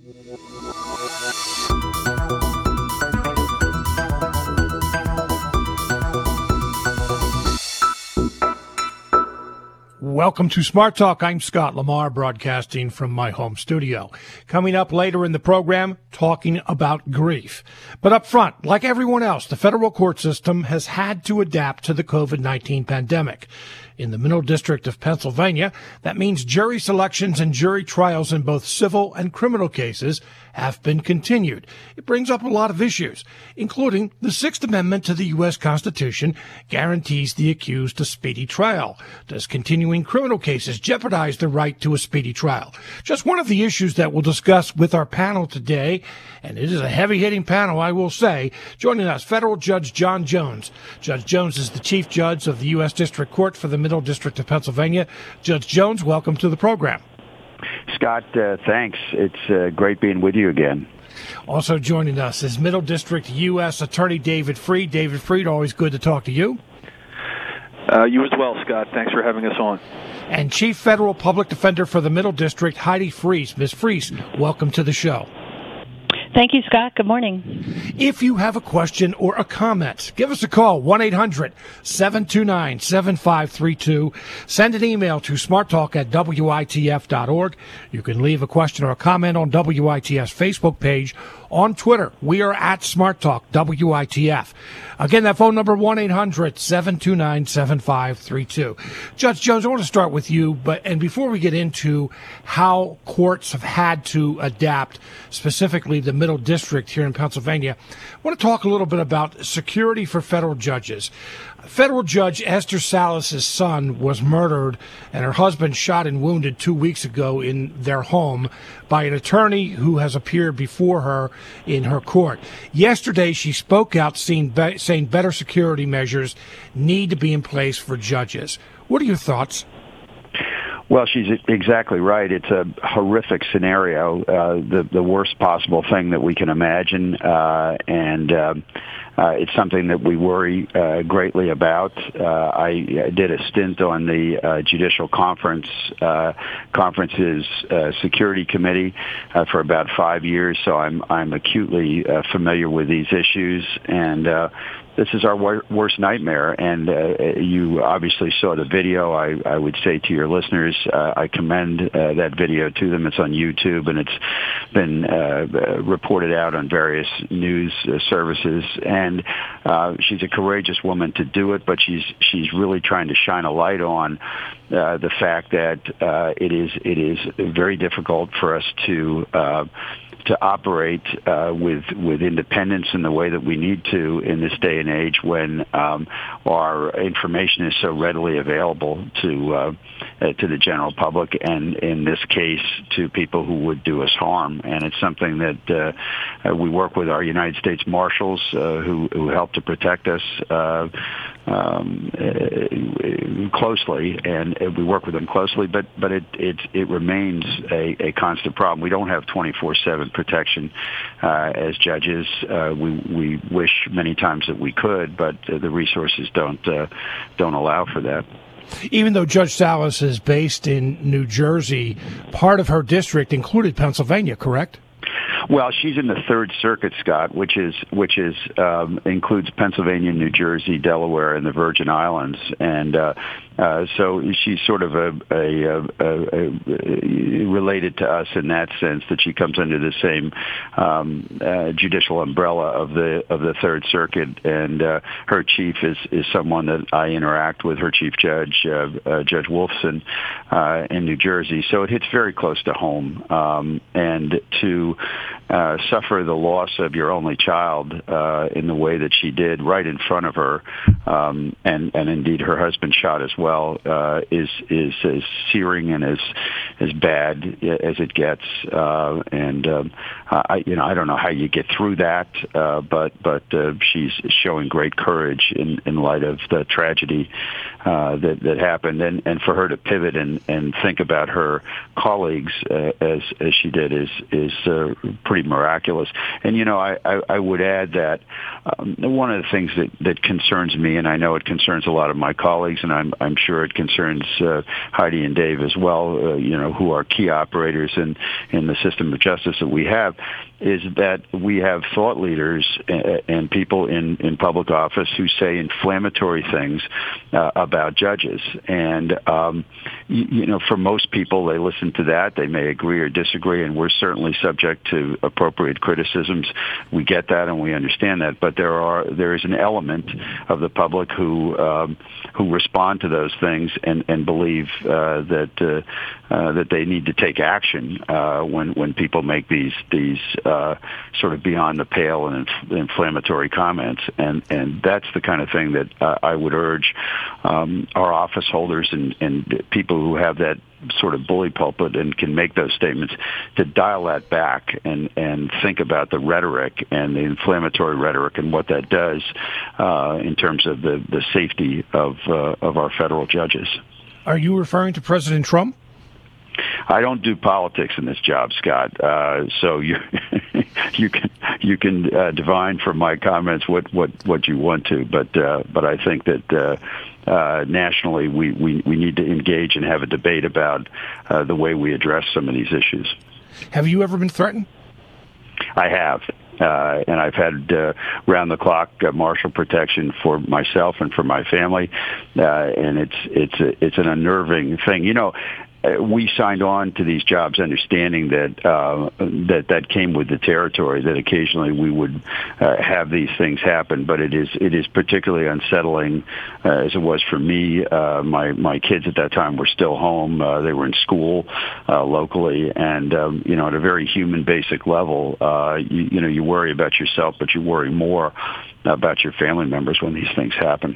Welcome to Smart Talk. I'm Scott Lamar, broadcasting from my home studio. Coming up later in the program, talking about grief. But up front, like everyone else, the federal court system has had to adapt to the COVID-19 pandemic. In the Middle District of Pennsylvania, that means jury selections and jury trials in both civil and criminal cases have been continued. It brings up a lot of issues, including the Sixth Amendment to the U.S. Constitution guarantees the accused a speedy trial. Does continuing criminal cases jeopardize the right to a speedy trial? Just one of the issues that we'll discuss with our panel today, and it is a heavy-hitting panel, I will say. Joining us, Federal Judge John Jones. Judge Jones is the Chief Judge of the U.S. District Court for the Middle District of Pennsylvania. Judge Jones, welcome to the program. Scott, thanks. It's great being with you again. Also joining us is Middle District U.S. Attorney David Freed. David Freed, always good to talk to you. You as well, Scott. Thanks for having us on. And Chief Federal Public Defender for the Middle District, Heidi Freese. Ms. Freese, welcome to the show. Thank you, Scott. Good morning. If you have a question or a comment, give us a call, 1-800-729-7532. Send an email to smarttalk@witf.org. You can leave a question or a comment on WITF's Facebook page. On Twitter, we are at SmartTalk WITF. Again, that phone number, 1-800-729-7532. Judge Jones, I want to start with you, and before we get into how courts have had to adapt, specifically the Middle District here in Pennsylvania, I want to talk a little bit about security for federal judges. Federal Judge Esther Salas' son was murdered and her husband shot and wounded 2 weeks ago in their home by an attorney who has appeared before her in her court. Yesterday, she spoke out saying better security measures need to be in place for judges. What are your thoughts? Well, she's exactly right. It's a horrific scenario, the worst possible thing that we can imagine, and it's something that we worry greatly about. I did a stint on the Judicial Conference's Security Committee for about 5 years, so I'm acutely familiar with these issues, and this is our worst nightmare, and you obviously saw the video. I would say to your listeners, I commend that video to them. It's on YouTube, and it's been reported out on various news services. And she's a courageous woman to do it, but she's really trying to shine a light on the fact that it is very difficult for us to operate with independence in the way that we need to in this day and age when our information is so readily available to the general public, and in this case to people who would do us harm. And it's something that we work with our United States Marshals who help to protect us closely, and we work with them closely, but it remains a constant problem. We don't have 24/7 protection as judges. We wish many times that we could, but the resources don't allow for that. Even though Judge Salas is based in New Jersey, part of her district included Pennsylvania, correct? Well, she's in the Third Circuit, Scott, which includes Pennsylvania, New Jersey, Delaware, and the Virgin Islands, and so she's sort of related to us in that sense, that she comes under the same judicial umbrella of the Third Circuit, and her chief is someone that I interact with, her chief judge, Judge Wolfson, in New Jersey. So it hits very close to home, and to suffer the loss of your only child in the way that she did right in front of her, and indeed her husband shot as well, is as searing and as bad as it gets. I don't know how you get through that, but she's showing great courage in light of the tragedy that happened, and for her to pivot and think about her colleagues as she did is pretty miraculous. And I would add that one of the things that concerns me, and I know it concerns a lot of my colleagues, and I'm sure it concerns Heidi and Dave as well, who are key operators in the system of justice that we have, is that we have thought leaders and people in public office who say inflammatory things about judges. And, for most people, they listen to that. They may agree or disagree, and we're certainly subject to appropriate criticisms. We get that and we understand that. But there is an element of the public who respond to those things and believe that they need to take action when people make these sort of beyond the pale and inflammatory comments, and that's the kind of thing that I would urge our office holders and people who have that sort of bully pulpit and can make those statements to dial that back and think about the rhetoric and the inflammatory rhetoric and what that does in terms of the safety of our federal judges. Are you referring to President Trump? I don't do politics in this job, Scott. So you can divine from my comments what you want to, but I think that nationally we need to engage and have a debate about the way we address some of these issues. Have you ever been threatened? I have. And I've had round-the-clock marshal protection for myself and for my family, and it's an unnerving thing. We signed on to these jobs understanding that came with the territory, that occasionally we would have these things happen. But it is particularly unsettling, as it was for me. My kids at that time were still home. They were in school locally, and at a very human, basic level, you worry about yourself, but you worry more about your family members when these things happen.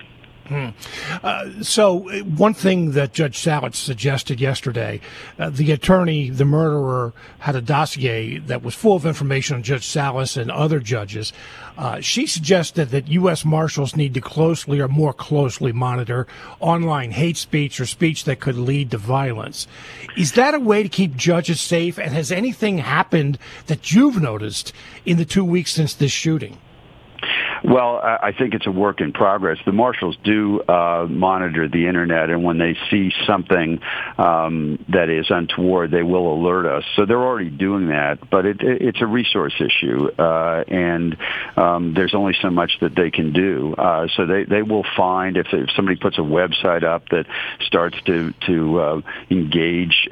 So one thing that Judge Salas suggested yesterday, the attorney, the murderer, had a dossier that was full of information on Judge Salas and other judges. She suggested that U.S. Marshals need to more closely monitor online hate speech or speech that could lead to violence. Is that a way to keep judges safe? And has anything happened that you've noticed in the 2 weeks since this shooting? Well, I think it's a work in progress. The marshals do monitor the Internet, and when they see something that is untoward, they will alert us. So they're already doing that, but it's a resource issue, and there's only so much that they can do. So they will find, if somebody puts a website up that starts to engage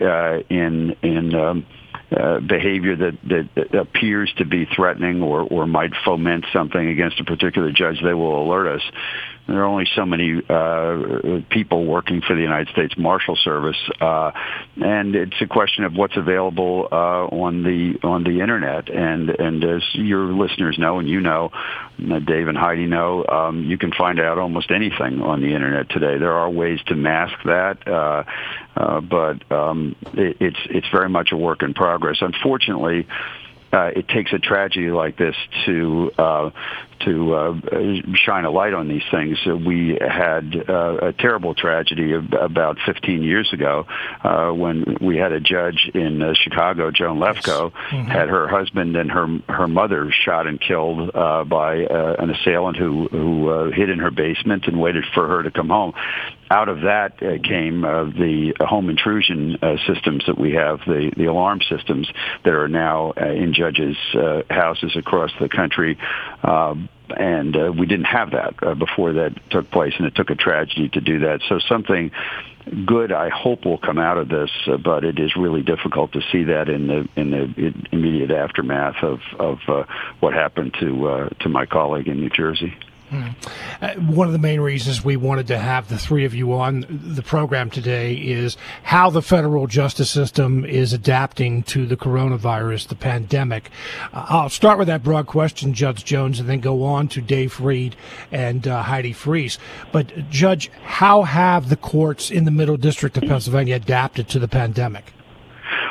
in behavior that appears to be threatening or might foment something against a particular judge, they will alert us. There are only so many people working for the United States Marshal Service, and it's a question of what's available on the Internet. And as your listeners know, and Dave and Heidi know, you can find out almost anything on the Internet today. There are ways to mask that, but it's very much a work in progress. Unfortunately, it takes a tragedy like this to shine a light on these things. We had a terrible tragedy about 15 years ago when we had a judge in Chicago, Joan Lefkoe, had her husband and her mother shot and killed by an assailant who hid in her basement and waited for her to come home. Out of that came the home intrusion systems that we have, the alarm systems that are now in judges' houses across the country. And we didn't have that before that took place, and it took a tragedy to do that. So something good, I hope, will come out of this, but it is really difficult to see that in the immediate aftermath of what happened to my colleague in New Jersey. One of the main reasons we wanted to have the three of you on the program today is how the federal justice system is adapting to the coronavirus, the pandemic. I'll start with that broad question, Judge Jones, and then go on to Dave Reed and Heidi Freese. But, Judge, how have the courts in the Middle District of Pennsylvania adapted to the pandemic?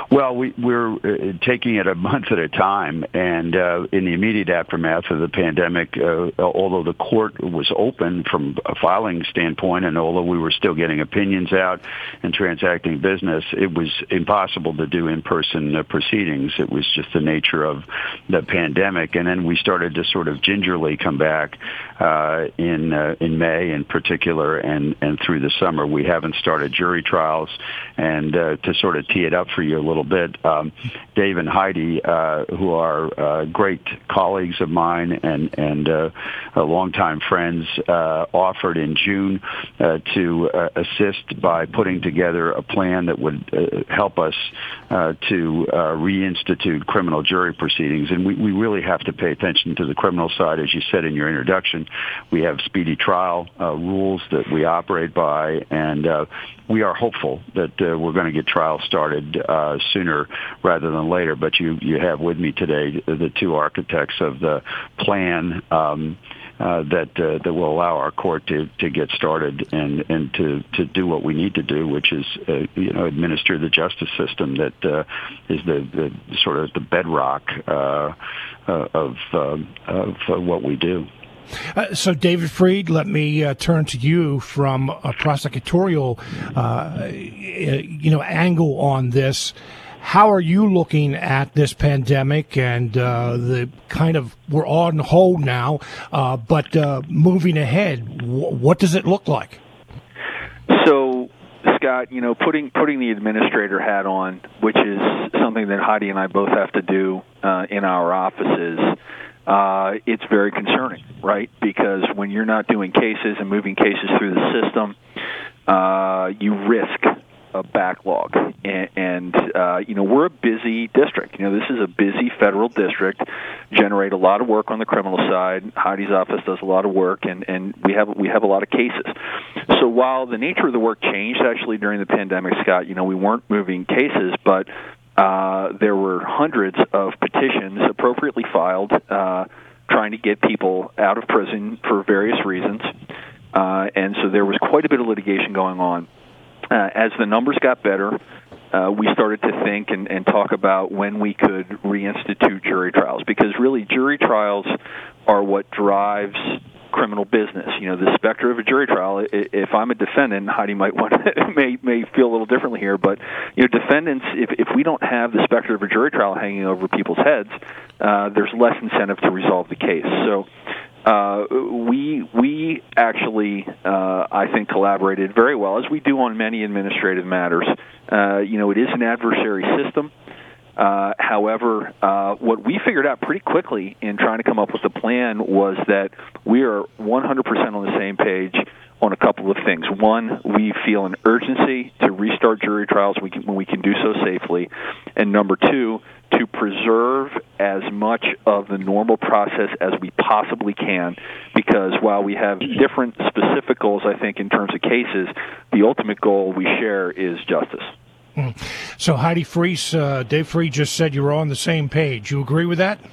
Well, we're taking it a month at a time, and in the immediate aftermath of the pandemic, although the court was open from a filing standpoint, and although we were still getting opinions out and transacting business, it was impossible to do in-person proceedings. It was just the nature of the pandemic, and then we started to sort of gingerly come back in May in particular, and through the summer. We haven't started jury trials, and to sort of tee it up for you a little bit, Dave and Heidi, who are great colleagues of mine and longtime friends, offered in June to assist by putting together a plan that would help us to reinstitute criminal jury proceedings. And we really have to pay attention to the criminal side. As you said in your introduction, we have speedy trial rules that we operate by, and we are hopeful that we're going to get trials started sooner rather than later. But you have with me today the two architects of the plan that will allow our court to get started and to do what we need to do, which is administer the justice system that is the sort of the bedrock of what we do. So, David Freed, let me turn to you from a prosecutorial, angle on this. How are you looking at this pandemic and the kind of, we're on hold now, but moving ahead, what does it look like? So, Scott, putting the administrator hat on, which is something that Heidi and I both have to do in our offices, it's very concerning, right? Because when you're not doing cases and moving cases through the system, you risk a backlog. And we're a busy district. This is a busy federal district, generate a lot of work on the criminal side. Heidi's office does a lot of work, and we have a lot of cases. So while the nature of the work changed actually during the pandemic, Scott, we weren't moving cases, but there were hundreds of petitions appropriately filed trying to get people out of prison for various reasons. And so there was quite a bit of litigation going on. As the numbers got better, we started to think and talk about when we could reinstitute jury trials, because really jury trials are what drives criminal business. The specter of a jury trial, if I'm a defendant, Heidi might may feel a little differently here, but defendants, if we don't have the specter of a jury trial hanging over people's heads, there's less incentive to resolve the case. So we actually, I think, collaborated very well, as we do on many administrative matters. It is an adversary system. However, what we figured out pretty quickly in trying to come up with a plan was that we are 100% on the same page on a couple of things. One, we feel an urgency to restart jury trials when we can do so safely. And number two, to preserve as much of the normal process as we possibly can, because while we have different specific goals, I think, in terms of cases, the ultimate goal we share is justice. So Heidi Freese, Dave Freed just said you were on the same page. You agree with that?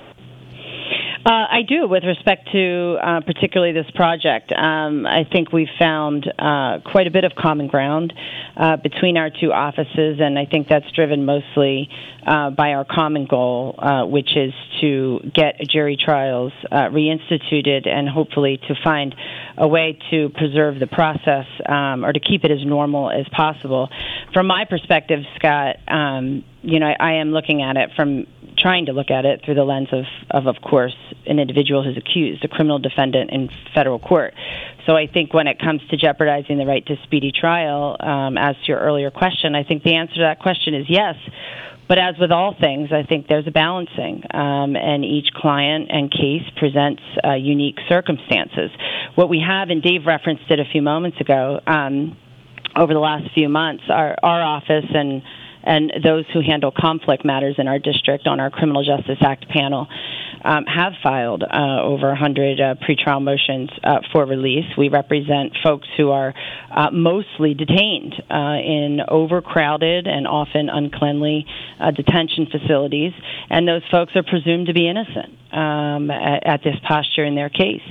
I do, with respect to particularly this project. I think we've found quite a bit of common ground between our two offices, and I think that's driven mostly by our common goal, which is to get jury trials reinstituted and hopefully to find a way to preserve the process or to keep it as normal as possible. From my perspective, Scott, I am looking at it trying to look at it through the lens of course, an individual who's accused, a criminal defendant in federal court. So I think when it comes to jeopardizing the right to speedy trial, as to your earlier question, I think the answer to that question is yes. But as with all things, I think there's a balancing, and each client and case presents unique circumstances. What we have, and Dave referenced it a few moments ago, over the last few months, our office and those who handle conflict matters in our district on our Criminal Justice Act panel have filed over 100 pretrial motions for release. We represent folks who are mostly detained in overcrowded and often uncleanly detention facilities, and those folks are presumed to be innocent at this posture in their case.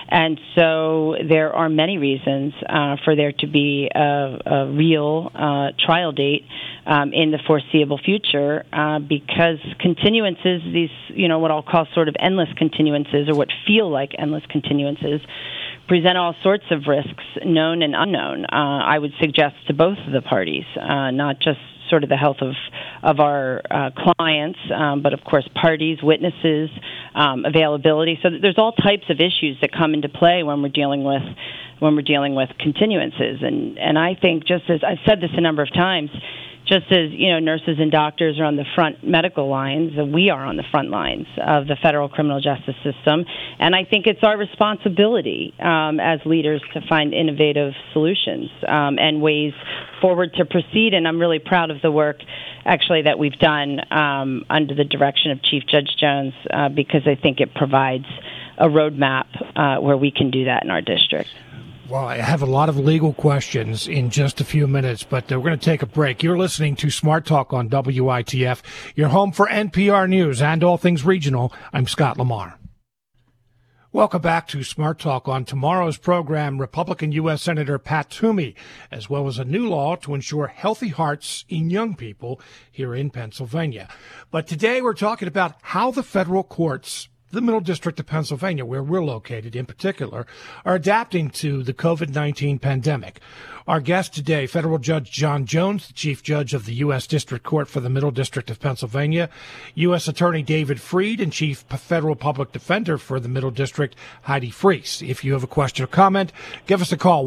And so there are many reasons for there to be a real trial date in the foreseeable future, because continuances, these, what I'll call sort of endless continuances, or what feel like endless continuances, present all sorts of risks, known and unknown. I would suggest to both of the parties, not just sort of the health of our clients, but of course parties, witnesses, availability. So there's all types of issues that come into play when we're dealing with continuances. And I think, just as I've said this a number of times, just as nurses and doctors are on the front medical lines, we are on the front lines of the federal criminal justice system, and I think it's our responsibility as leaders to find innovative solutions and ways forward to proceed. And I'm really proud of the work, actually, that we've done under the direction of Chief Judge Jones, because I think it provides a roadmap where we can do that in our district. Well, I have a lot of legal questions in just a few minutes, but we're going to take a break. You're listening to Smart Talk on WITF, your home for NPR News and all things regional. I'm Scott Lamar. Welcome back to Smart Talk. On tomorrow's program, Republican U.S. Senator Pat Toomey, as well as a new law to ensure healthy hearts in young people here in Pennsylvania. But today we're talking about how the federal courts, the Middle District of Pennsylvania, where we're located in particular, are adapting to the COVID-19 pandemic. Our guest today, Federal Judge John Jones, the Chief Judge of the U.S. District Court for the Middle District of Pennsylvania, U.S. Attorney David Freed, and Chief Federal Public Defender for the Middle District, Heidi Freese. If you have a question or comment, give us a call,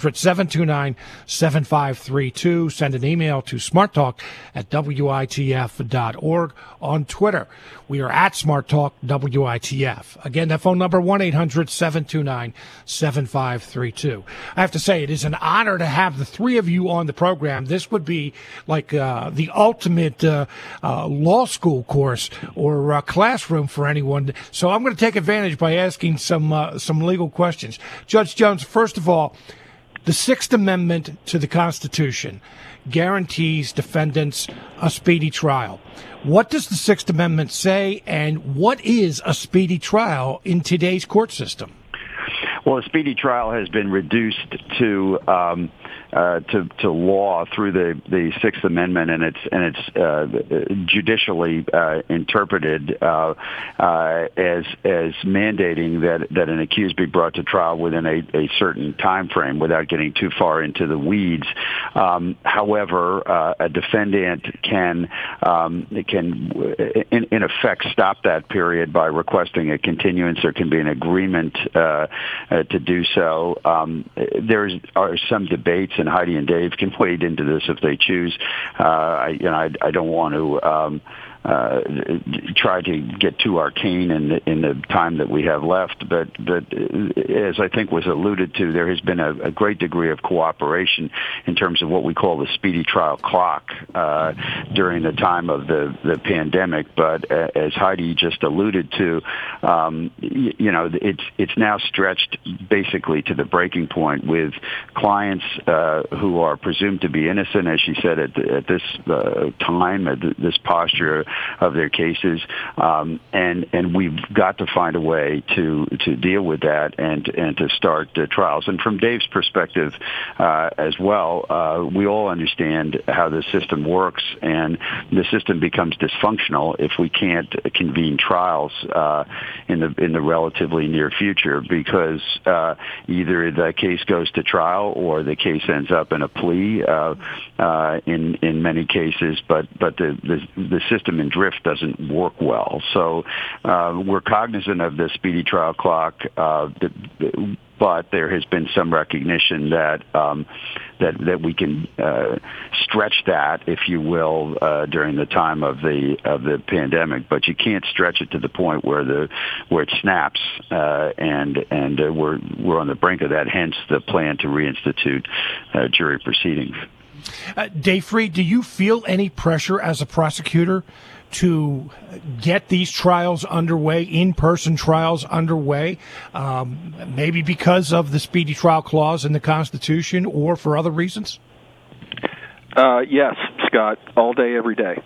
1-800-729-7532. Send an email to smarttalk@witf.org. On Twitter, we are at Smart Talk WITF. Again, that phone number, 1-800-729-7532. I have to say, it is an honor to have the three of you on the program. This would be like the ultimate law school course or classroom for anyone. So I'm going to take advantage by asking some legal questions. Judge Jones, first of all, the Sixth Amendment to the Constitution guarantees defendants a speedy trial. What does the Sixth Amendment say, and what is a speedy trial in today's court system? Well, a speedy trial has been reduced to law through the Sixth Amendment, and it's judicially interpreted as mandating that an accused be brought to trial within a certain time frame without getting too far into the weeds. However, a defendant can in effect stop that period by requesting a continuance. There can be an agreement to do so. There are some debates, and Heidi and Dave can wade into this if they choose. I don't want to try to get too arcane in the time that we have left, but as I think was alluded to, there has been a great degree of cooperation in terms of what we call the speedy trial clock during the time of the pandemic. But as Heidi just alluded to, it's now stretched basically to the breaking point with clients who are presumed to be innocent, as she said, at this time, at this posture of their cases, and we've got to find a way to deal with that and to start trials. And from Dave's perspective as well, we all understand how the system works, and the system becomes dysfunctional if we can't convene trials in the relatively near future, because either the case goes to trial or the case ends up in a plea in many cases, but the system in drift doesn't work well. So we're cognizant of the speedy trial clock, but there has been some recognition that we can stretch that, if you will, during the time of the pandemic. But you can't stretch it to the point where it snaps, and we're on the brink of that. Hence the plan to reinstitute jury proceedings. Dave Freed, do you feel any pressure as a prosecutor to get these trials underway, in-person trials underway, maybe because of the speedy trial clause in the Constitution or for other reasons? Yes, Scott, all day, every day.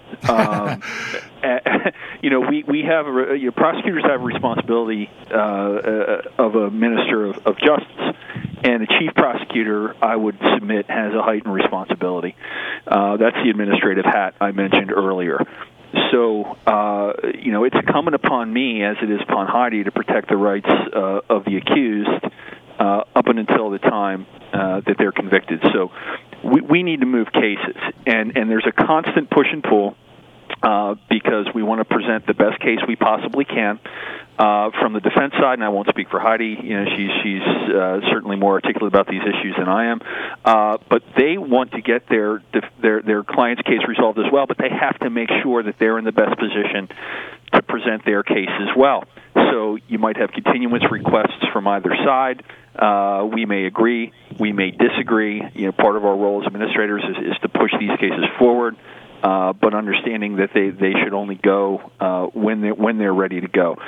We have prosecutors have a responsibility of a minister of justice, and the chief prosecutor, I would submit, has a heightened responsibility. That's the administrative hat I mentioned earlier. So, it's incumbent upon me, as it is upon Heidi, to protect the rights of the accused up until the time that they're convicted. So we need to move cases, and there's a constant push and pull because we want to present the best case we possibly can from the defense side, and I won't speak for Heidi. She's certainly more articulate about these issues than I am. But they want to get their client's case resolved as well, but they have to make sure that they're in the best position to present their case as well. So you might have continuance requests from either side. We may agree, we may disagree. Part of our role as administrators is to push these cases forward, but understanding that they should only go when they're ready to go.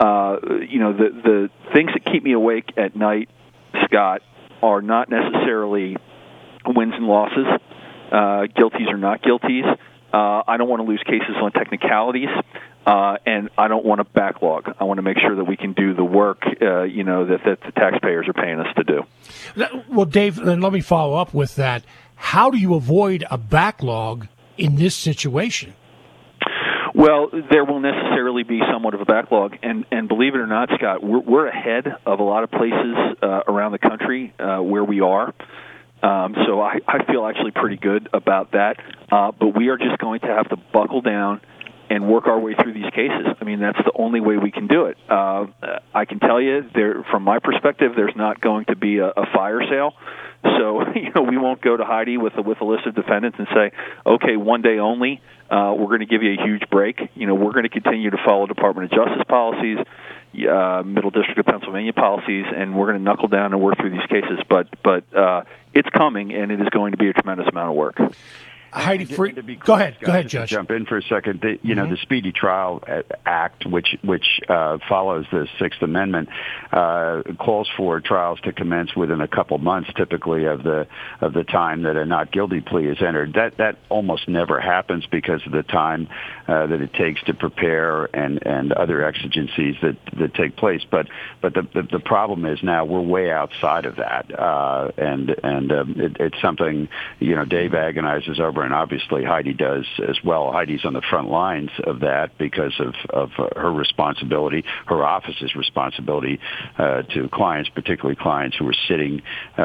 The things that keep me awake at night, Scott, are not necessarily wins and losses, guilties or not guilties. I don't want to lose cases on technicalities. And I don't want a backlog. I want to make sure that we can do the work, that the taxpayers are paying us to do. Well, Dave, then let me follow up with that. How do you avoid a backlog in this situation? Well, there will necessarily be somewhat of a backlog, and believe it or not, Scott, we're ahead of a lot of places around the country where we are. So I feel actually pretty good about that. But we are just going to have to buckle down and work our way through these cases. I mean, that's the only way we can do it. I can tell you, from my perspective, there's not going to be a fire sale. So, we won't go to Heidi with a list of defendants and say, okay, one day only, we're going to give you a huge break. We're going to continue to follow Department of Justice policies, Middle District of Pennsylvania policies, and we're going to knuckle down and work through these cases. But it's coming, and it is going to be a tremendous amount of work. Heidi, go ahead, Judge. Jump in for a second. The Speedy Trial Act, which follows the Sixth Amendment, calls for trials to commence within a couple months, typically of the time that a not guilty plea is entered. That almost never happens because of the time that it takes to prepare and other exigencies that take place. But the problem is now we're way outside of that, and it's something Dave agonizes over. And obviously Heidi does as well. Heidi's on the front lines of that because of her responsibility, her office's responsibility to clients, particularly clients who are sitting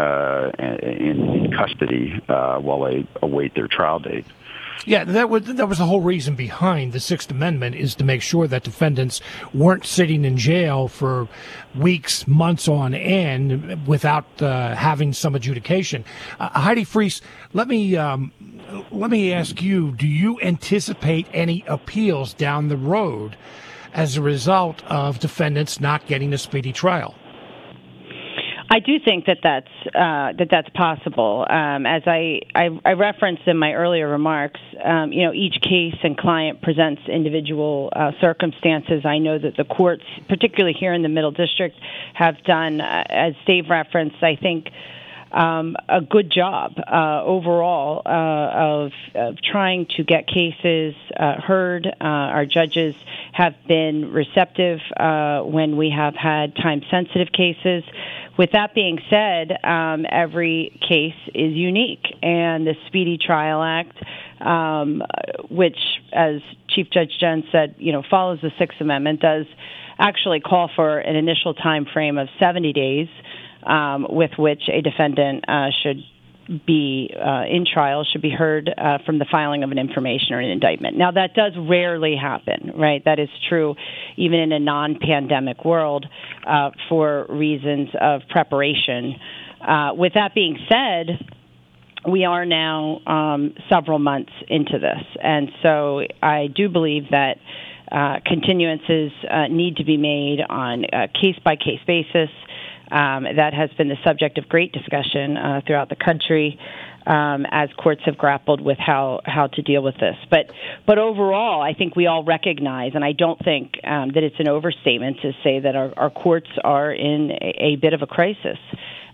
in custody while they await their trial date. Yeah, that was the whole reason behind the Sixth Amendment, is to make sure that defendants weren't sitting in jail for weeks, months on end without having some adjudication. Heidi Freese, let me ask you: do you anticipate any appeals down the road as a result of defendants not getting a speedy trial? I do think that's possible. As I referenced in my earlier remarks, each case and client presents individual circumstances. I know that the courts, particularly here in the Middle District, have done, as Dave referenced, I think, a good job overall of trying to get cases heard. Our judges have been receptive when we have had time-sensitive cases. With that being said, every case is unique, and the Speedy Trial Act, which, as Chief Judge Jones said, follows the Sixth Amendment, does actually call for an initial time frame of 70 days with which a defendant should be in trial, should be heard from the filing of an information or an indictment. Now, that does rarely happen, right? That is true even in a non-pandemic world for reasons of preparation. With that being said, we are now several months into this, and so I do believe that continuances need to be made on a case-by-case basis. That has been the subject of great discussion throughout the country as courts have grappled with how to deal with this. But overall, I think we all recognize, and I don't think that it's an overstatement to say that our courts are in a bit of a crisis.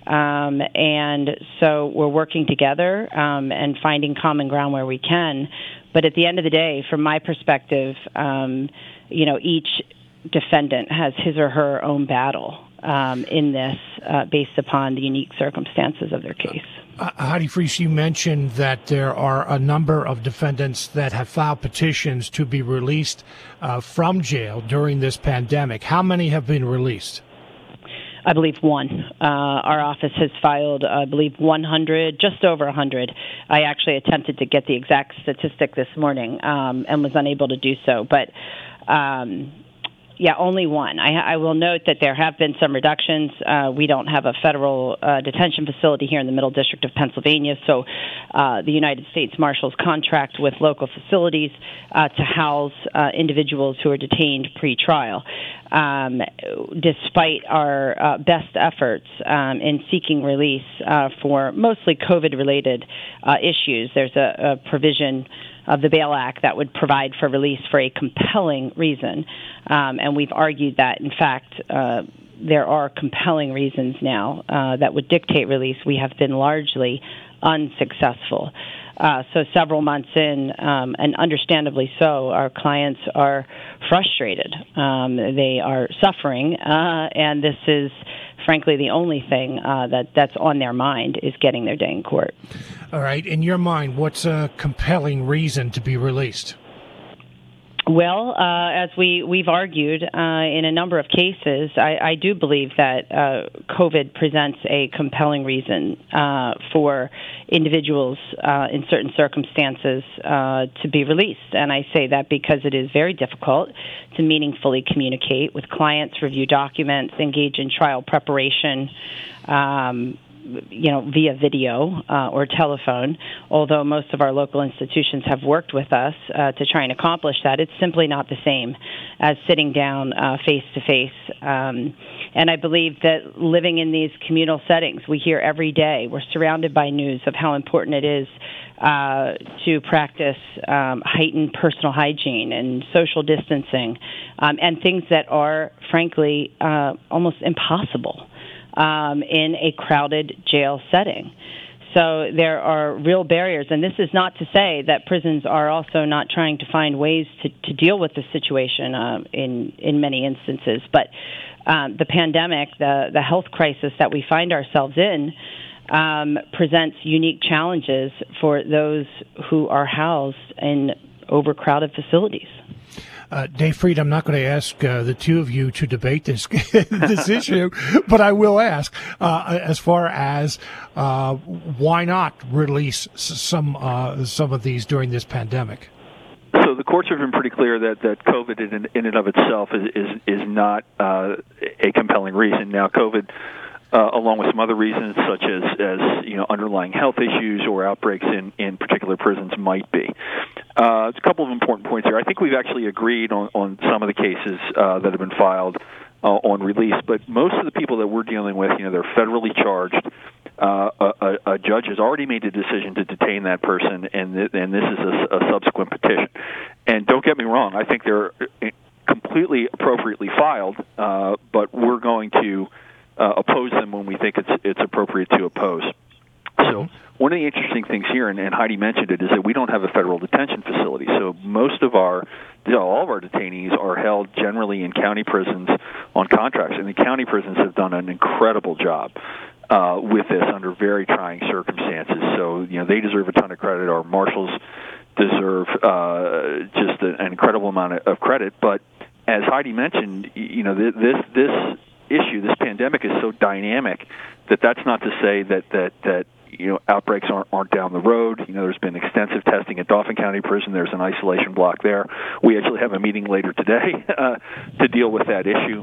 And so we're working together and finding common ground where we can. But at the end of the day, from my perspective, each defendant has his or her own battle in this based upon the unique circumstances of their case. Heidi Freese, you mentioned that there are a number of defendants that have filed petitions to be released from jail during this pandemic. How many have been released? I believe one. Our office has filed, I believe, 100, just over 100. I actually attempted to get the exact statistic this morning and was unable to do so. But, only one. I will note that there have been some reductions. We don't have a federal detention facility here in the Middle District of Pennsylvania, so the United States Marshals contract with local facilities to house individuals who are detained pre-trial. Despite our best efforts in seeking release for mostly COVID-related issues, there's a provision of the Bail Act that would provide for release for a compelling reason. And we've argued that, in fact, there are compelling reasons now that would dictate release. We have been largely unsuccessful. So several months in, and understandably so, our clients are frustrated. They are suffering, and this is, frankly, the only thing that's on their mind is getting their day in court. All right. In your mind, what's a compelling reason to be released? Well, as we've argued in a number of cases, I do believe that COVID presents a compelling reason for individuals in certain circumstances to be released. And I say that because it is very difficult to meaningfully communicate with clients, review documents, engage in trial preparation, via video or telephone. Although most of our local institutions have worked with us to try and accomplish that, it's simply not the same as sitting down face-to-face. And I believe that living in these communal settings, we hear every day, we're surrounded by news of how important it is to practice heightened personal hygiene and social distancing and things that are, frankly, almost impossible in a crowded jail setting. So there are real barriers, and this is not to say that prisons are also not trying to find ways to deal with the situation in many instances. But the pandemic, the health crisis that we find ourselves in, presents unique challenges for those who are housed in overcrowded facilities. Dave Freed, I'm not going to ask the two of you to debate this this issue, but I will ask as far as why not release some of these during this pandemic. So the courts have been pretty clear that COVID in and of itself is not a compelling reason. Now, COVID, along with some other reasons such as underlying health issues or outbreaks in particular prisons, might be. There's a couple of important points here. I think we've actually agreed on some of the cases that have been filed on release, but most of the people that we're dealing with, they're federally charged. A judge has already made the decision to detain that person, and this is a subsequent petition. And don't get me wrong, I think they're completely appropriately filed, but we're going to oppose them when we think it's appropriate to oppose. So one of the interesting things here, and Heidi mentioned it, is that we don't have a federal detention facility. So most of all of our detainees are held generally in county prisons on contracts, and the county prisons have done an incredible job with this under very trying circumstances. So they deserve a ton of credit. Our marshals deserve just an incredible amount of credit. But as Heidi mentioned, this issue, this pandemic, is so dynamic that's not to say that outbreaks aren't down the road. There's been extensive testing at Dauphin County Prison. There's an isolation block there. We actually have a meeting later today to deal with that issue.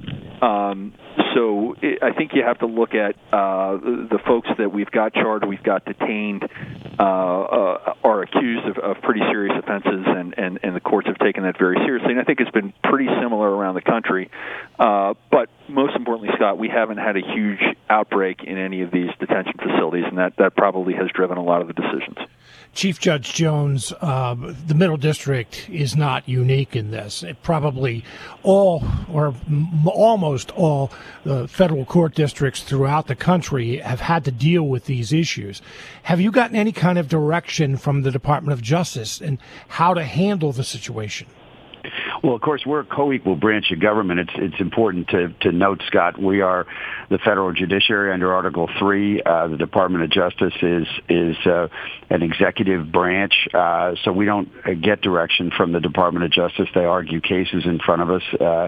So I think you have to look at the folks that we've got charged, we've got detained, are accused of pretty serious offenses, and the courts have taken that very seriously. And I think it's been pretty similar around the country. But most importantly, Scott, we haven't had a huge outbreak in any of these detention facilities, and that probably has driven a lot of the decisions. Chief Judge Jones, the Middle District is not unique in this. Probably all or almost all the federal court districts throughout the country have had to deal with these issues. Have you gotten any kind of direction from the Department of Justice in how to handle the situation? Well, of course, we're a co-equal branch of government. It's important to note, Scott, we are the federal judiciary under Article 3. The Department of Justice is an executive branch, so we don't get direction from the Department of Justice. They argue cases in front of us,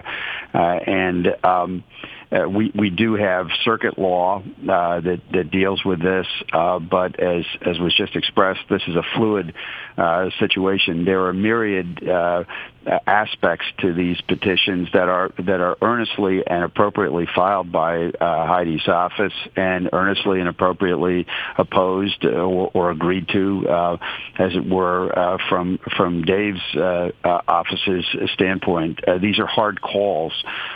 we do have circuit law that deals with this, but as was just expressed, this is a fluid situation. There are myriad aspects to these petitions that are earnestly and appropriately filed by Heidi's office, and earnestly and appropriately opposed or agreed to, as it were, from Dave's office's standpoint. These are hard calls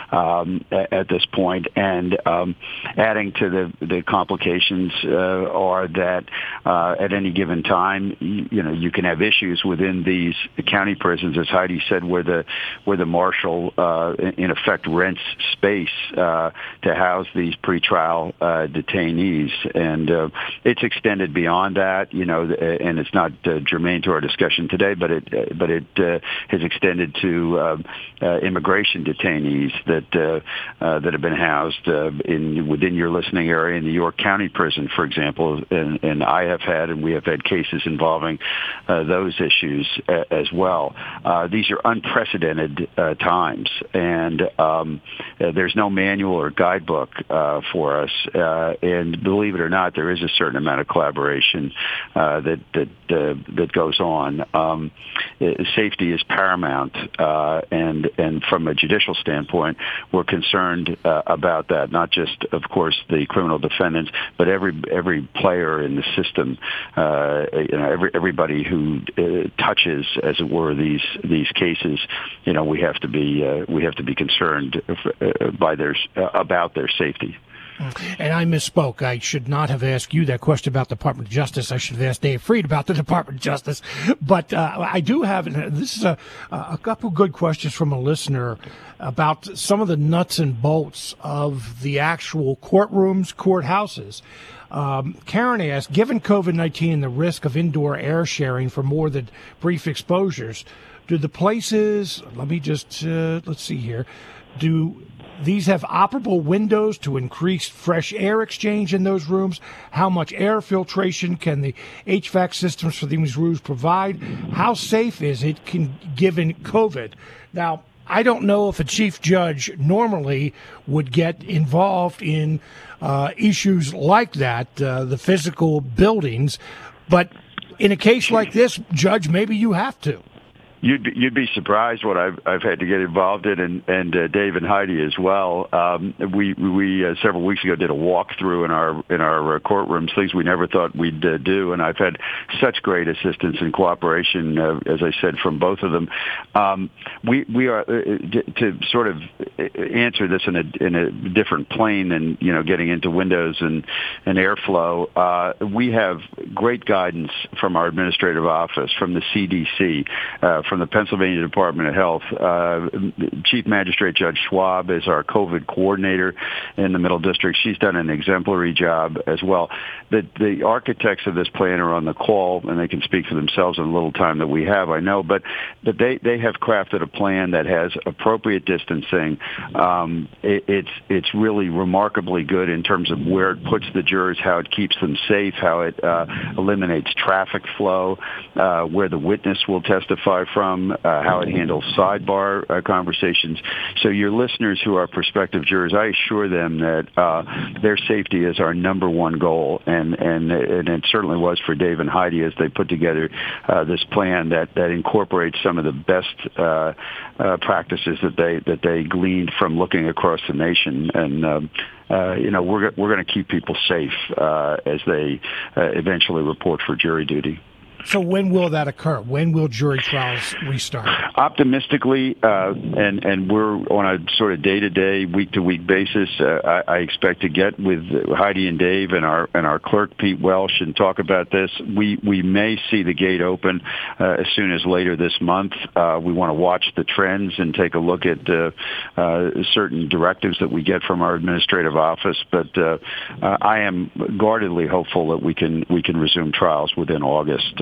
at this point, and adding to the complications are that at any given time, you can have issues within these county prisons, as Heidi said, where the marshal in effect rents space to house these pretrial detainees, and it's extended beyond that, and it's not germane to our discussion today, but it has extended to immigration detainees that have been housed within your listening area in the York County Prison, for example, and I have had, and we have had cases involving those issues as well. These are unprecedented times, and there's no manual or guidebook for us. And believe it or not, there is a certain amount of collaboration that goes on. Safety is paramount, and from a judicial standpoint, we're concerned about that. Not just, of course, the criminal defendants, but every player in the system. Everybody who touches, as it were, these cases. We have to be concerned about their safety. And I misspoke. I should not have asked you that question about the Department of Justice. I should have asked Dave Freed about the Department of Justice. But I do have, this is a couple good questions from a listener about some of the nuts and bolts of the actual courtrooms, courthouses. Karen asked, given COVID-19 and the risk of indoor air sharing for more than brief exposures, do the places, let's see here, do these have operable windows to increase fresh air exchange in those rooms? How much air filtration can the HVAC systems for these rooms provide? How safe is it given COVID? Now, I don't know if a chief judge normally would get involved in issues like that, the physical buildings, but in a case like this, Judge, maybe you have to. You'd be surprised what I've had to get involved in, and Dave and Heidi as well. We several weeks ago did a walkthrough in our courtrooms, things we never thought we'd do, and I've had such great assistance and cooperation, as I said, from both of them. We are to sort of answer this in a different plane than getting into windows and airflow. We have great guidance from our administrative office, from the CDC. From the Pennsylvania Department of Health. Chief Magistrate Judge Schwab is our COVID coordinator in the Middle District. She's done an exemplary job as well. The architects of this plan are on the call, and they can speak for themselves in the little time that we have, I know, but they have crafted a plan that has appropriate distancing. It's really remarkably good in terms of where it puts the jurors, how it keeps them safe, how it eliminates traffic flow, where the witness will testify from, how it handles sidebar conversations. So your listeners who are prospective jurors, I assure them that their safety is our number one goal, and it certainly was for Dave and Heidi as they put together this plan that incorporates some of the best practices that they gleaned from looking across the nation. And we're going to keep people safe as they eventually report for jury duty. So when will that occur? When will jury trials restart? Optimistically, and we're on a sort of day-to-day, week-to-week basis. I expect to get with Heidi and Dave and our clerk Pete Welsh and talk about this. We may see the gate open as soon as later this month. We want to watch the trends and take a look at certain directives that we get from our administrative office. But I am guardedly hopeful that we can resume trials within August,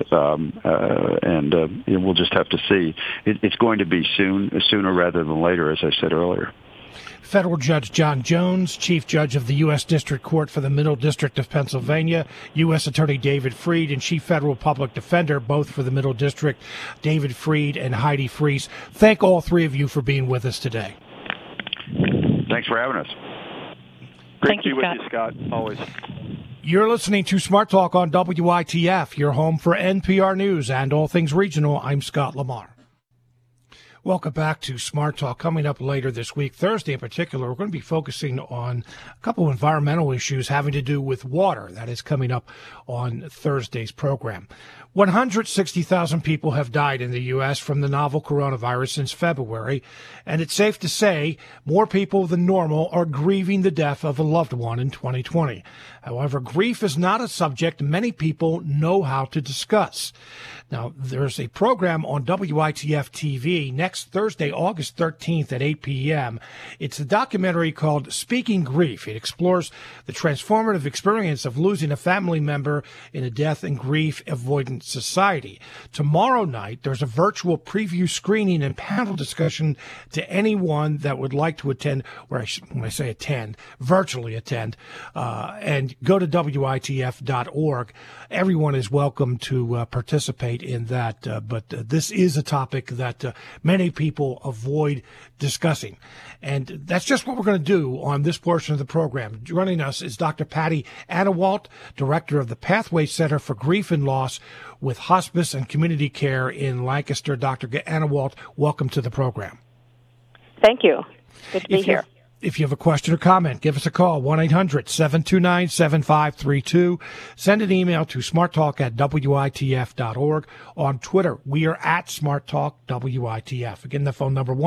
and we'll just have to see. It's going to be sooner rather than later, as I said earlier. Federal Judge John Jones, Chief Judge of the U.S. District Court for the Middle District of Pennsylvania, U.S. Attorney David Freed, and Chief Federal Public Defender, both for the Middle District, David Freed and Heidi Freese. Thank all three of you for being with us today. Thanks for having us. Great to be with you, Scott, always. You're listening to Smart Talk on WITF, your home for NPR News and all things regional. I'm Scott Lamar. Welcome back to Smart Talk. Coming up later this week, Thursday in particular, we're going to be focusing on a couple of environmental issues having to do with water. That is coming up on Thursday's program. 160,000 people have died in the U.S. from the novel coronavirus since February, and it's safe to say more people than normal are grieving the death of a loved one in 2020. However, grief is not a subject many people know how to discuss. Now, there's a program on WITF TV next Thursday, August 13th at 8 p.m. It's a documentary called Speaking Grief. It explores the transformative experience of losing a family member in a death and grief avoidance society. Tomorrow night, there's a virtual preview screening and panel discussion to anyone that would like to attend, or when I say attend, virtually attend, and go to WITF.org. Everyone is welcome to participate in that, but this is a topic that many people avoid discussing. And that's just what we're going to do on this portion of the program. Joining us is Dr. Patty Anawalt, Director of the Pathway Center for Grief and Loss with Hospice and Community Care in Lancaster. Dr. Anawalt, welcome to the program. Thank you. Good to be here. If you have a question or comment, give us a call, 1-800-729-7532. Send an email to smarttalk@witf.org. On Twitter, we are at smarttalkwitf. Again, the phone number,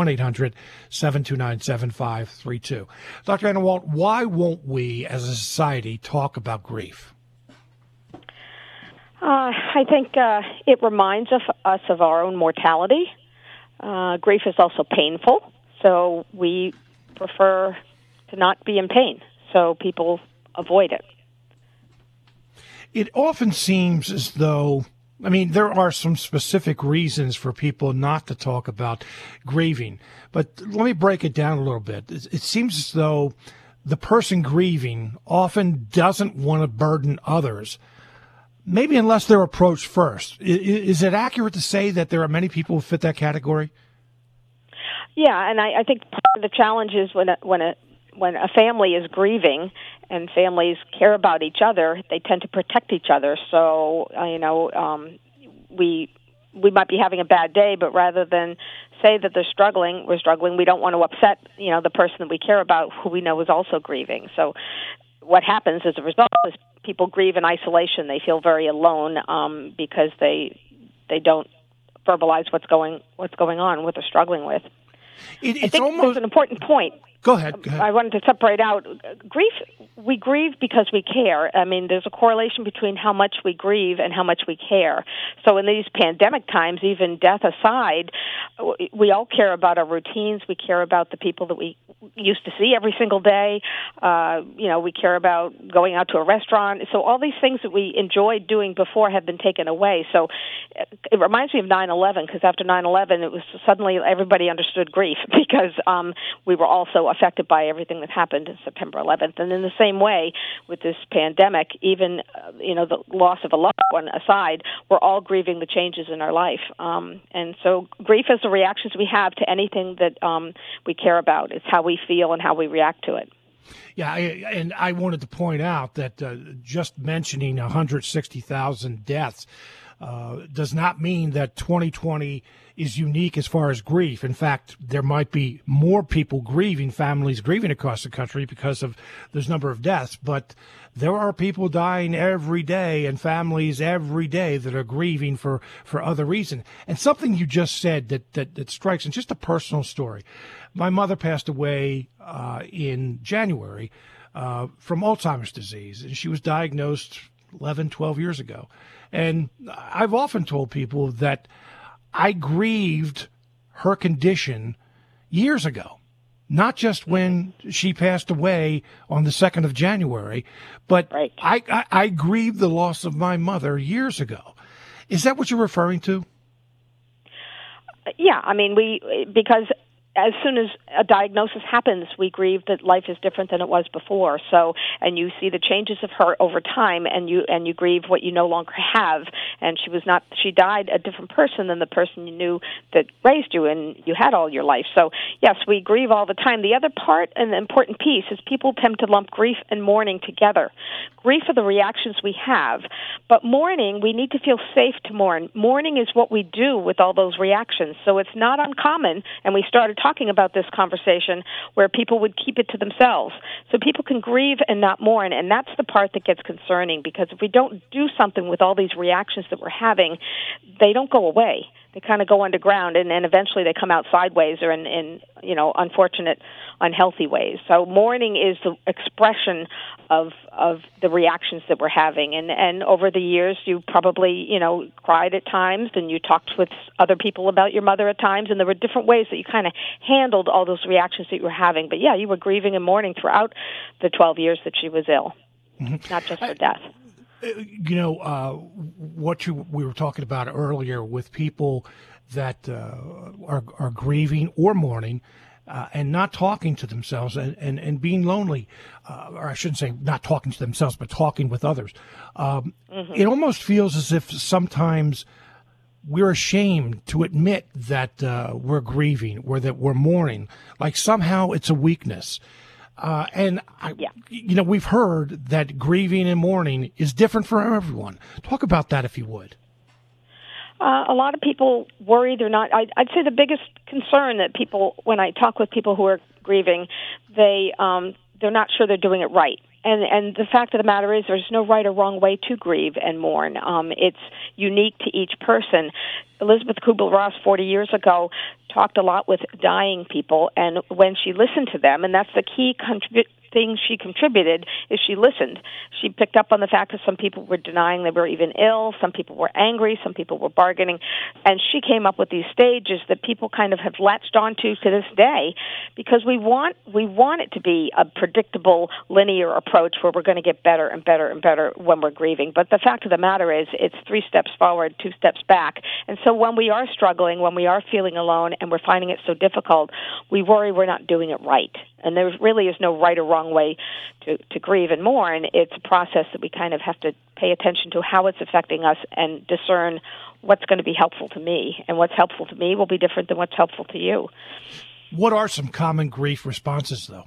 1-800-729-7532. Dr. Anawalt, why won't we as a society talk about grief? I think it reminds us of our own mortality. Grief is also painful, so we prefer to not be in pain, so people avoid it. It often seems as though, there are some specific reasons for people not to talk about grieving, but let me break it down a little bit. It seems as though the person grieving often doesn't want to burden others, maybe unless they're approached first. Is it accurate to say that there are many people who fit that category? Yeah, and I think part of the challenge is when a family is grieving and families care about each other, they tend to protect each other. So, we might be having a bad day, but rather than say that we're struggling, we don't want to upset, the person that we care about who we know is also grieving. So what happens as a result is people grieve in isolation. They feel very alone because they don't verbalize what's going on, what they're struggling with. I think there's an important point. Go ahead. I wanted to separate out grief. We grieve because we care. There's a correlation between how much we grieve and how much we care. So in these pandemic times, even death aside, we all care about our routines. We care about the people that we used to see every single day. We care about going out to a restaurant. So all these things that we enjoyed doing before have been taken away. So it reminds me of 9/11, because after 9/11, it was suddenly everybody understood grief because we were also affected by everything that happened on September 11th. And in the same way, with this pandemic, even the loss of a loved one aside, we're all grieving the changes in our life. And so grief is the reactions we have to anything that we care about. It's how we feel and how we react to it. Yeah, I wanted to point out that just mentioning 160,000 deaths, does not mean that 2020 is unique as far as grief. In fact, there might be more people grieving, families grieving across the country because of this number of deaths. But there are people dying every day and families every day that are grieving for other reasons. And something you just said that strikes, and just a personal story. My mother passed away in January from Alzheimer's disease, and she was diagnosed 11, 12 years ago. And I've often told people that I grieved her condition years ago, not just when she passed away on the 2nd of January, but right. I grieved the loss of my mother years ago. Is that what you're referring to? Yeah, I mean, because as soon as a diagnosis happens, we grieve that life is different than it was before. So, and you see the changes of her over time, and you grieve what you no longer have. And she died a different person than the person you knew that raised you and you had all your life. So, yes, we grieve all the time. The other part and the important piece is people tend to lump grief and mourning together. Grief are the reactions we have, but mourning, we need to feel safe to mourn. Mourning is what we do with all those reactions. So it's not uncommon, and we started talking about this conversation where people would keep it to themselves. So people can grieve and not mourn, and that's the part that gets concerning, because if we don't do something with all these reactions that we're having, they don't go away. They kind of go underground, and eventually they come out sideways or in unfortunate, unhealthy ways. So mourning is the expression of the reactions that we're having. And over the years, you probably, cried at times, and you talked with other people about your mother at times, and there were different ways that you kind of handled all those reactions that you were having. But, yeah, you were grieving and mourning throughout the 12 years that she was ill, not just her death. We were talking about earlier with people that are grieving or mourning and not talking to themselves and being lonely, or I shouldn't say not talking to themselves, but talking with others. It almost feels as if sometimes we're ashamed to admit that we're grieving or that we're mourning, like somehow it's a weakness. We've heard that grieving and mourning is different for everyone. Talk about that, if you would. A lot of people worry they're not. I'd say the biggest concern that people, when I talk with people who are grieving, they're not sure they're doing it right. And the fact of the matter is there's no right or wrong way to grieve and mourn. It's unique to each person. Elizabeth Kubler-Ross 40 years ago talked a lot with dying people, and when she listened to them, and that's the key thing she contributed, is she listened. She picked up on the fact that some people were denying they were even ill, some people were angry, some people were bargaining, and she came up with these stages that people kind of have latched onto to this day, because we want it to be a predictable, linear approach where we're going to get better and better and better when we're grieving. But the fact of the matter is it's 3 steps forward, 2 steps back. And so when we are struggling, when we are feeling alone and we're finding it so difficult, we worry we're not doing it right. And there really is no right or wrong way to grieve and mourn. It's a process that we kind of have to pay attention to how it's affecting us and discern what's going to be helpful to me. And what's helpful to me will be different than what's helpful to you. What are some common grief responses, though?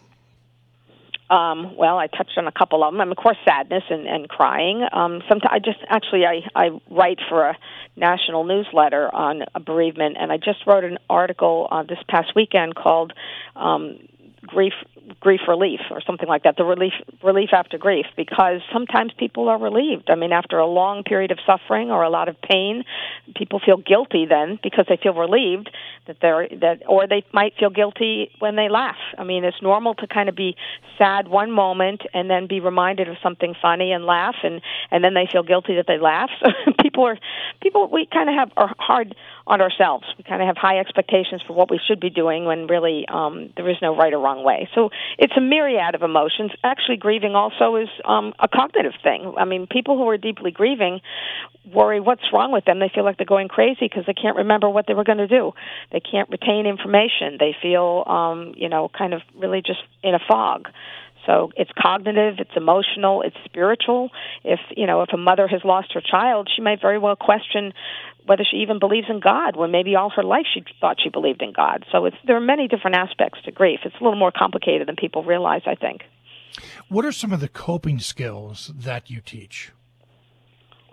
Well, I touched on a couple of them. Of course, sadness and crying. Sometimes I write for a national newsletter on a bereavement, and I just wrote an article this past weekend called grief relief or something like that, the relief after grief, because sometimes people are relieved. I mean, after a long period of suffering or a lot of pain, people feel guilty then because they feel relieved or they might feel guilty when they laugh. I mean, it's normal to kind of be sad one moment and then be reminded of something funny and laugh, and then they feel guilty that they laugh. So people we kind of are hard on ourselves. We kind of have high expectations for what we should be doing when really there is no right or wrong way. So it's a myriad of emotions. Actually, grieving also is a cognitive thing. I mean, people who are deeply grieving worry what's wrong with them. They feel like they're going crazy because they can't remember what they were going to do. They can't retain information. They feel, kind of really just in a fog. So it's cognitive, it's emotional, it's spiritual. If a mother has lost her child, she might very well question whether she even believes in God, when maybe all her life she thought she believed in God. So there are many different aspects to grief. It's a little more complicated than people realize, I think. What are some of the coping skills that you teach?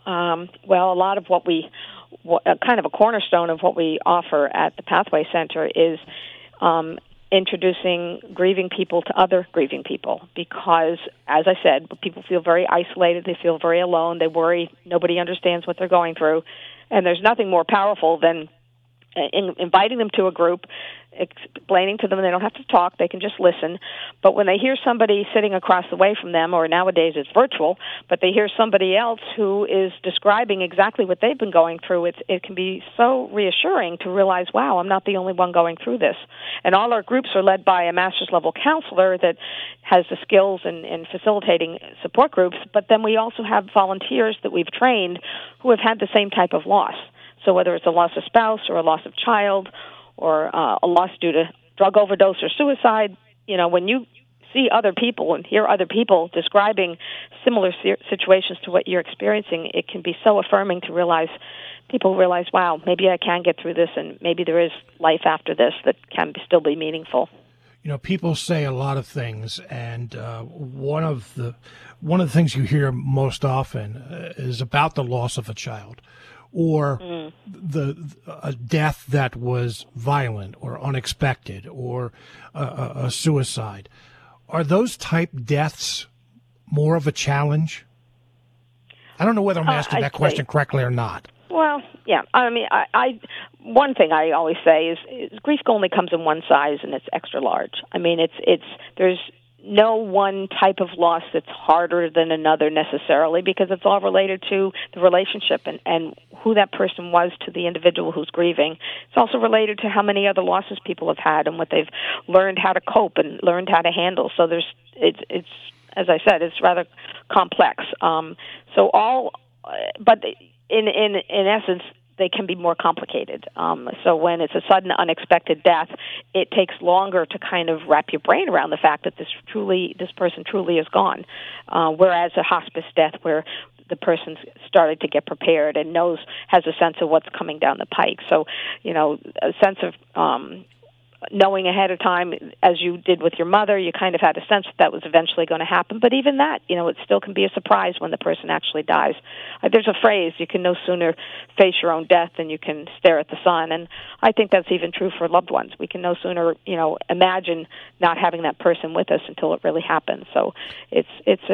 Well, a lot of what kind of a cornerstone of what we offer at the Pathway Center is introducing grieving people to other grieving people, because, as I said, people feel very isolated, they feel very alone, they worry nobody understands what they're going through, and there's nothing more powerful than inviting them to a group, explaining to them they don't have to talk, they can just listen. But when they hear somebody sitting across the way from them, or nowadays it's virtual, but they hear somebody else who is describing exactly what they've been going through, it can be so reassuring to realize, wow, I'm not the only one going through this. And all our groups are led by a master's level counselor that has the skills in facilitating support groups, but then we also have volunteers that we've trained who have had the same type of loss. So whether it's a loss of spouse or a loss of child or a loss due to drug overdose or suicide, when you see other people and hear other people describing similar situations to what you're experiencing, it can be so affirming to people realize, wow, maybe I can get through this, and maybe there is life after this that can still be meaningful. People say a lot of things, and one of the things you hear most often is about the loss of a child, or a death that was violent or unexpected, or a suicide. Are those type deaths more of a challenge? I don't know whether I'm asking that question correctly or not. Well, yeah. I mean, one thing I always say is grief only comes in one size, and it's extra large. I mean, there's no one type of loss that's harder than another necessarily, because it's all related to the relationship and who that person was to the individual who's grieving. It's also related to how many other losses people have had and what they've learned how to cope and learned how to handle. So it's as I said, it's rather complex. But in essence, they can be more complicated. So when it's a sudden, unexpected death, it takes longer to kind of wrap your brain around the fact that this person truly is gone. Whereas a hospice death, where the person's started to get prepared and has a sense of what's coming down the pike. So, a sense of knowing ahead of time, as you did with your mother, you kind of had a sense that was eventually going to happen. But even that, it still can be a surprise when the person actually dies. There's a phrase, you can no sooner face your own death than you can stare at the sun. And I think that's even true for loved ones. We can no sooner, imagine not having that person with us until it really happens. So it's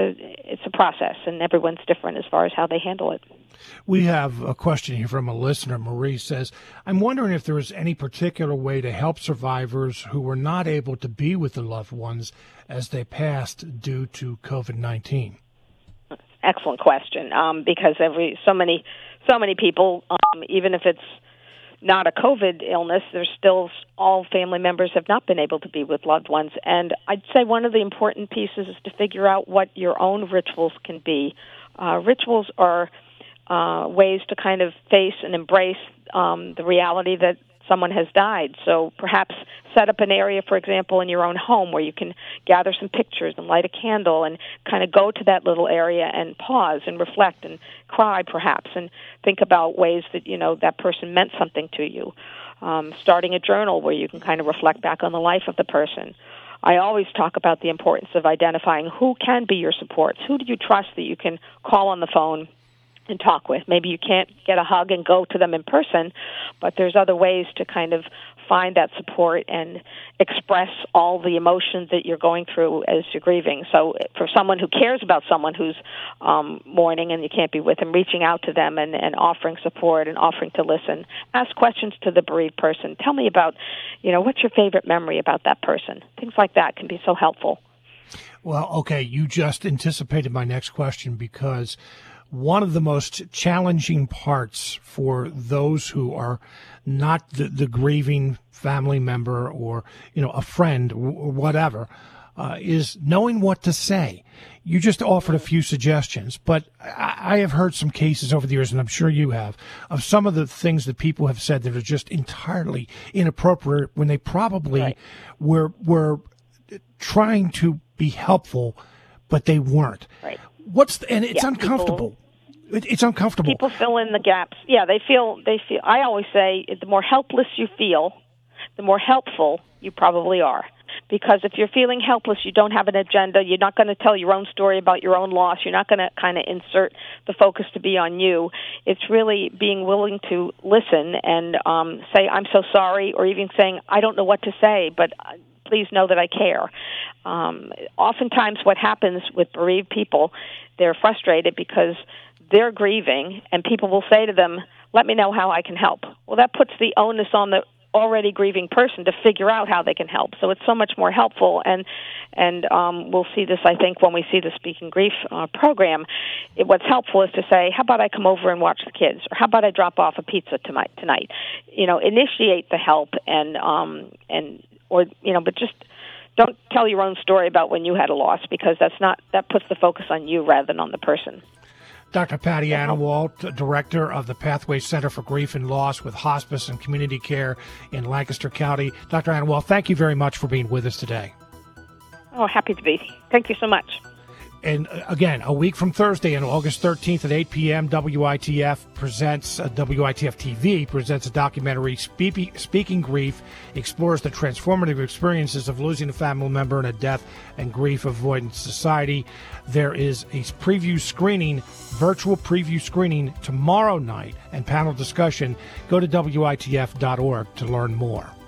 a process, and everyone's different as far as how they handle it. We have a question here from a listener. Marie says, I'm wondering if there is any particular way to help survivors who were not able to be with their loved ones as they passed due to COVID-19. Excellent question, because so many people, even if it's not a COVID illness, there's still all family members have not been able to be with loved ones. And I'd say one of the important pieces is to figure out what your own rituals can be. Rituals are ways to kind of face and embrace the reality that someone has died. So perhaps set up an area, for example, in your own home where you can gather some pictures and light a candle and kind of go to that little area and pause and reflect and cry perhaps and think about ways that, that person meant something to you. Starting a journal where you can kind of reflect back on the life of the person. I always talk about the importance of identifying who can be your supports. Who do you trust that you can call on the phone and talk with? Maybe you can't get a hug and go to them in person, but there's other ways to kind of find that support and express all the emotions that you're going through as you're grieving. So for someone who cares about someone who's mourning and you can't be with them, reaching out to them and offering support and offering to listen. Ask questions to the bereaved person. Tell me about, what's your favorite memory about that person? Things like that can be so helpful. Well, okay, you just anticipated my next question, because one of the most challenging parts for those who are not the grieving family member or, a friend or whatever, is knowing what to say. You just offered a few suggestions, but I have heard some cases over the years, and I'm sure you have, of some of the things that people have said that are just entirely inappropriate when they probably were trying to be helpful, but they weren't. Right. It's uncomfortable. It's uncomfortable. People fill in the gaps. Yeah, they feel. I always say the more helpless you feel, the more helpful you probably are, Because if you're feeling helpless, you don't have an agenda, you're not going to tell your own story about your own loss, you're not going to kind of insert the focus to be on you. It's really being willing to listen and say, I'm so sorry, or even saying, I don't know what to say, but please know that I care. Oftentimes what happens with bereaved people, they're frustrated because they're grieving, and people will say to them, let me know how I can help. Well, that puts the onus on the already grieving person to figure out how they can help. So it's so much more helpful, and we'll see this, I think, when we see the Speak and Grief program. What's helpful is to say, how about I come over and watch the kids, or how about I drop off a pizza tonight? Initiate the help, but just don't tell your own story about when you had a loss, because that puts the focus on you rather than on the person. Dr. Patty Anawalt, Director of the Pathways Center for Grief and Loss with Hospice and Community Care in Lancaster County. Dr. Anawalt, thank you very much for being with us today. Oh, happy to be. Thank you so much. And again, a week from Thursday, on August 13th at 8 p.m., WITF TV presents a documentary, Speaking Grief, explores the transformative experiences of losing a family member in a death and grief avoidance society. There is a virtual preview screening tomorrow night and panel discussion. Go to WITF.org to learn more.